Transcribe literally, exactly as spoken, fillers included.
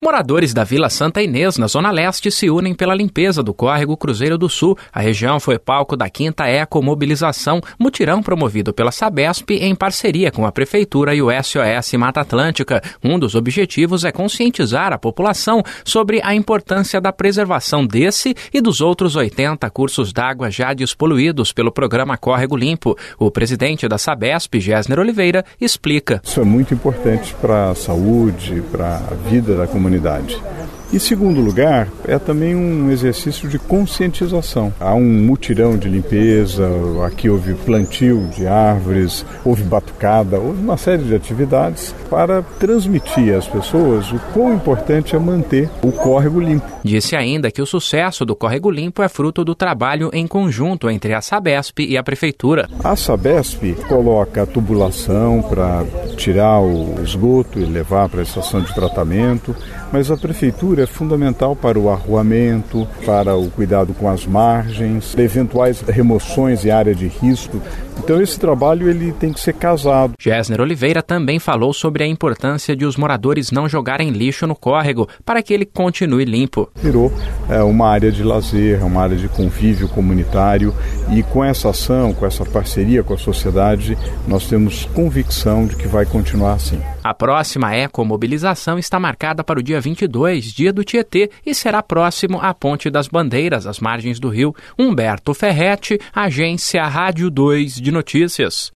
Moradores da Vila Santa Inês, na Zona Leste, se unem pela limpeza do córrego Cruzeiro do Sul. A região foi palco da quinta Ecomobilização, mutirão promovido pela Sabesp em parceria com a Prefeitura e o S O S Mata Atlântica. Um dos objetivos é conscientizar a população sobre a importância da preservação desse e dos outros oitenta cursos d'água já despoluídos pelo programa Córrego Limpo. O presidente da Sabesp, Gessner Oliveira, explica. Isso é muito importante para a saúde, para a vida da comunidade. Em segundo lugar, é também um exercício de conscientização. Há um mutirão de limpeza, aqui houve plantio de árvores, houve batucada, houve uma série de atividades para transmitir às pessoas o quão importante é manter o córrego limpo. Disse ainda que o sucesso do Córrego Limpo é fruto do trabalho em conjunto entre a Sabesp e a Prefeitura. A Sabesp coloca a tubulação para tirar o esgoto e levar para a estação de tratamento, mas a Prefeitura é fundamental para o arruamento, para o cuidado com as margens, eventuais remoções em área de risco. Então esse trabalho ele tem que ser casado. Gessner Oliveira também falou sobre a importância de os moradores não jogarem lixo no córrego para que ele continue limpo. Virou é, uma área de lazer, uma área de convívio comunitário e com essa ação, com essa parceria com a sociedade, nós temos convicção de que vai continuar assim. A próxima ecomobilização está marcada para o dia vinte e dois, dia do Tietê, e será próximo à Ponte das Bandeiras, às margens do rio. Humberto Ferretti, Agência Rádio dois de Notícias.